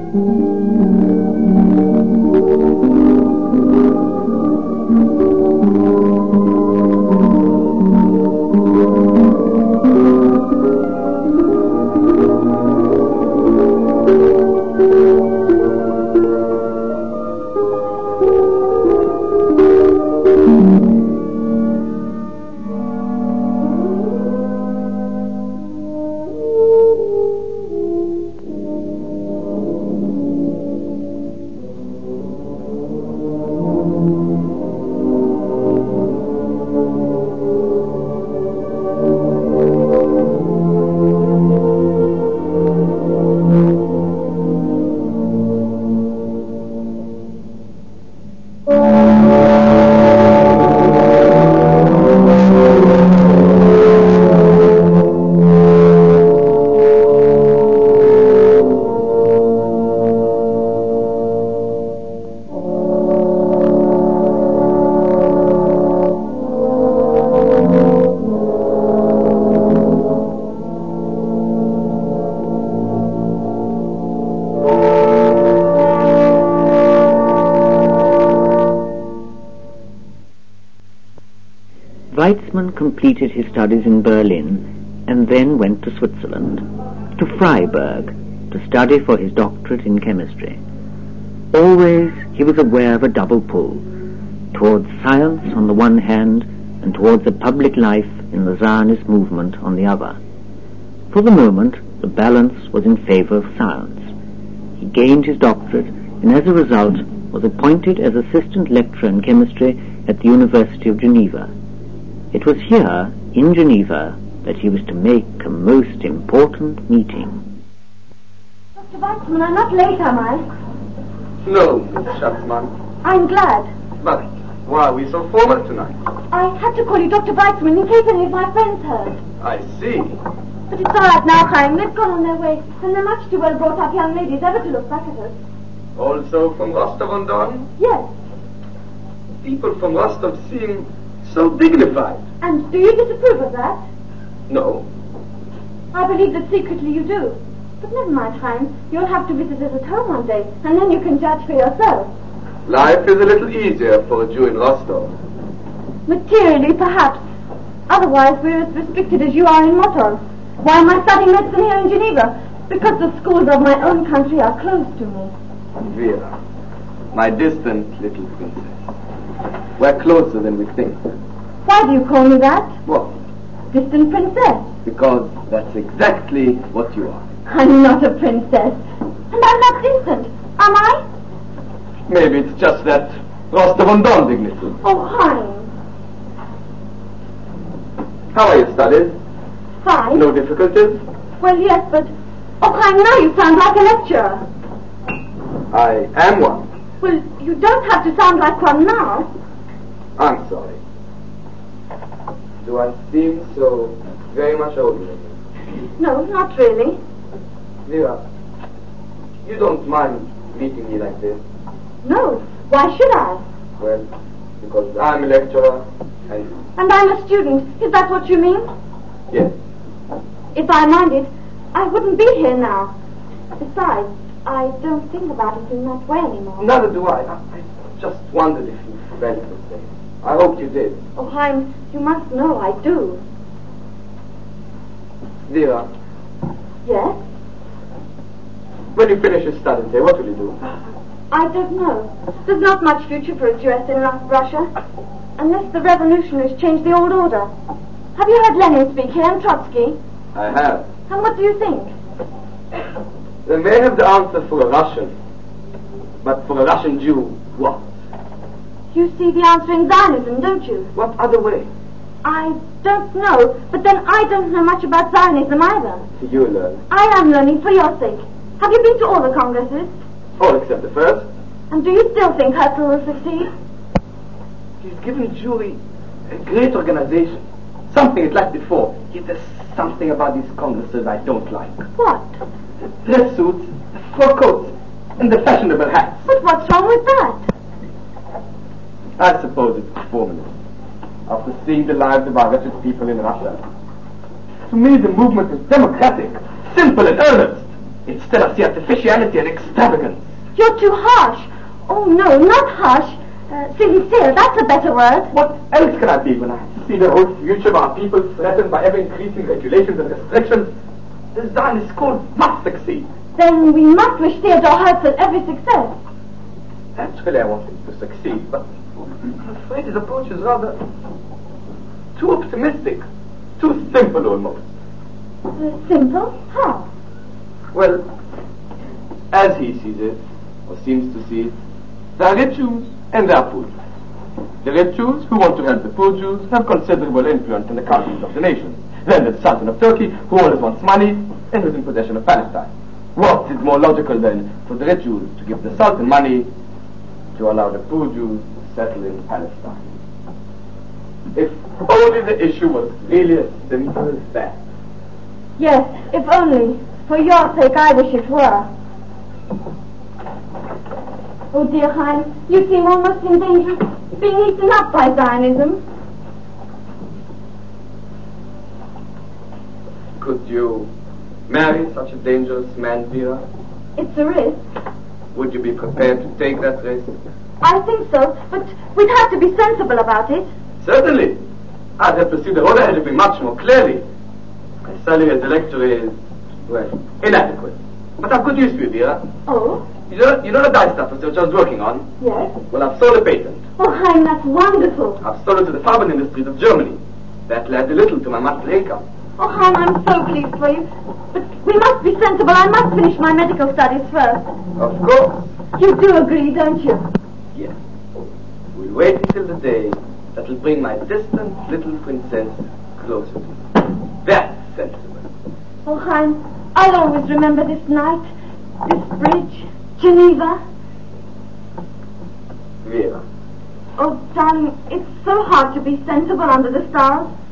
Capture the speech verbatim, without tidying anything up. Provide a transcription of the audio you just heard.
Weizmann completed his studies in Berlin and then went to Switzerland, to Freiburg, to study for his doctorate in chemistry. Always he was aware of a double pull, towards science on the one hand and towards the public life in the Zionist movement on the other. For the moment, the balance was in favor of science. He gained his doctorate and as a result was appointed as assistant lecturer in chemistry at the University of Geneva. It was here, in Geneva, that he was to make a most important meeting. Doctor Weizmann, I'm not late, am I? No, Miss Schatzmann. I'm glad. But why are we so formal tonight? I had to call you Doctor Weizmann in case any of my friends heard. I see. But it's all right now, Chaim. They've gone on their way, and they're much too well brought up young ladies ever to look back at us. Also from Rostov-on-Don? Yes. People from Rostov seem so dignified. And do you disapprove of that? No. I believe that secretly you do. But never mind, Chaim. You'll have to visit us at home one day, and then you can judge for yourself. Life is a little easier for a Jew in Rostov. Materially, perhaps. Otherwise, we're as restricted as you are in Motol. Why am I studying medicine here in Geneva? Because the schools of my own country are closed to me. Vera, my distant little princess. We're closer than we think. Why do you call me that? What? Distant princess. Because that's exactly what you are. I'm not a princess. And I'm not distant, am I? Maybe it's just that Rostov-on-Don dignity. Oh, Chaim. How are your studies? Fine. No difficulties? Well, yes, but... Oh, Chaim, now you sound like a lecturer. I am one. Well, you don't have to sound like one now. I'm sorry. Do I seem so very much older than you? No, not really. Vera, you don't mind meeting me like this? No. Why should I? Well, because I'm a lecturer and... And I'm a student. Is that what you mean? Yes. If I minded, I wouldn't be here now. Besides, I don't think about it in that way anymore. Neither do I. I, I just wondered if you felt the same. I hoped you did. Oh, Chaim, you must know I do. Vera. Yes? When you finish your studies here, what will you do? I don't know. There's not much future for a Jewess in Russia, unless the revolutionaries change the old order. Have you heard Lenin speak here and Trotsky? I have. And what do you think? They may have the answer for a Russian, but for a Russian Jew, what? You see the answer in Zionism, don't you? What other way? I don't know, but then I don't know much about Zionism either. You learn. I am learning for your sake. Have you been to all the congresses? All except the first. And do you still think Herzl will succeed? He's given Jewry a great organization. Something it's like before. Yet there's something about these congresses I don't like. What? The dress suits, the fur coats, and the fashionable hats. But what's wrong with that? I suppose it's performance. After seeing the lives of our wretched people in Russia. To me, the movement is democratic, simple and earnest. Instead, I see artificiality and extravagance. You're too harsh. Oh, no, not harsh. Uh, sincere, that's a better word. What else can I be when I see the whole future of our people threatened by ever-increasing regulations and restrictions? The Zionist cause must succeed. Then we must wish Theodore Herzl every success. Naturally, I want him to succeed, but I'm afraid his approach is rather too optimistic, too simple almost. Uh, simple? How? Well, as he sees it, or seems to see it, there are rich Jews and there are poor Jews. The rich Jews, who want to help the poor Jews, have considerable influence in the countries of the nations. Then there's the Sultan of Turkey, who always wants money and who's in possession of Palestine. What is more logical then for the rich Jews to give the Sultan money to allow the poor Jews to settle in Palestine? If only the issue was really as simple as that. Yes, if only. For your sake, I wish it were. Oh, dear Chaim, you seem almost in danger of being eaten up by Zionism. Could you marry such a dangerous man, Vera? It's a risk. Would you be prepared to take that risk? I think so, but we'd have to be sensible about it. Certainly. I'd have to see the road ahead of me much more clearly. My salary as a lecturer is, well, inadequate. But I've good news for you, Vera. Oh? You know, you know the dye stuff which I was working on? Yes. Well, I've sold a patent. Oh, Chaim, that's wonderful. I've sold it to the Farben industries of Germany. That adds a little to my monthly income. Oh, Chaim, I'm so pleased for you. But we must be sensible. I must finish my medical studies first. Of course. You do agree, don't you? Yes. We'll wait until the day that will bring my distant little princess closer to me. That's sensible. Oh, Chaim, I'll always remember this night, this bridge, Geneva. Vera. Oh, darling, it's so hard to be sensible under the stars.